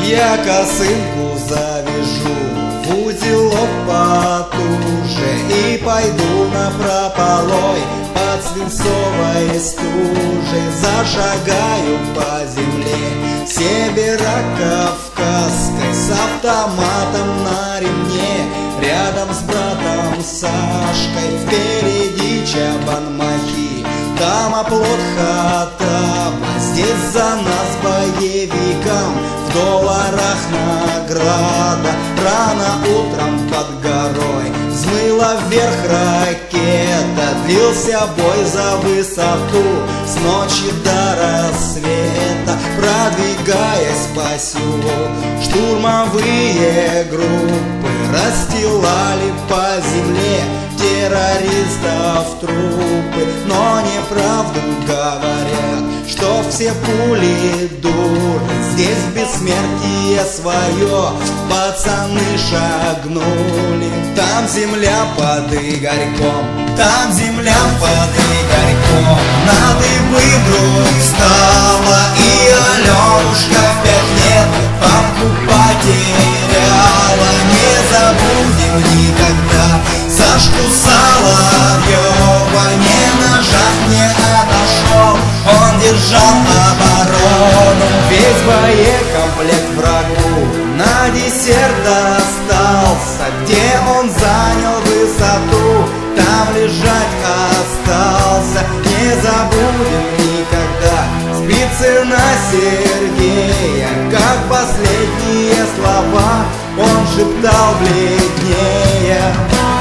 Я косынку завяжу в узелок потуже и пойду напропалой под свинцовой стужей. Зашагаю по земле северо-кавказской с автоматом на ремне, рядом с братом Сашкой, впереди Чабан-Махи, там оплот Хаттаба, здесь за нас боевикам в долларах награда. Рано утром под горой взмыла вверх ракета, длился бой за высоту с ночи до рассвета. Продвигаясь по селу, штурмовые группы расстилали по земле террористов трупы, но неправду говорят, что все пули дуры. Здесь бессмертие свое пацаны шагнули. Там земля под Игорьком, там земля под Игорьком, на дыбы вдруг встала, и Аленушка в 5 лет папку потеряла. Не забудем никогда Сашку Соловьева, не на шаг не отошел, он держал оборону. Весь боекомплект врагу на десерт остался, где он занял высоту, там лежать остался. Не забудем никогда Спицына Сергея, как последние слова он шептал бледнее.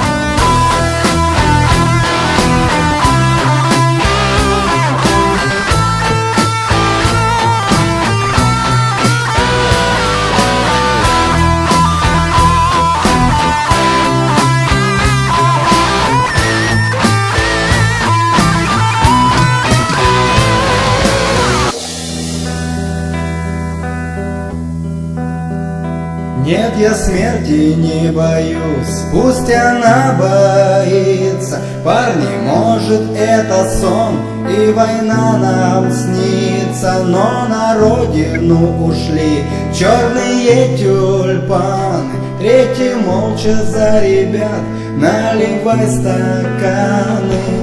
Нет, я смерти не боюсь, пусть она боится. Парни, может, это сон, и война нам снится, но на родину ушли черные тюльпаны. Третий молча за ребят наливай стаканы.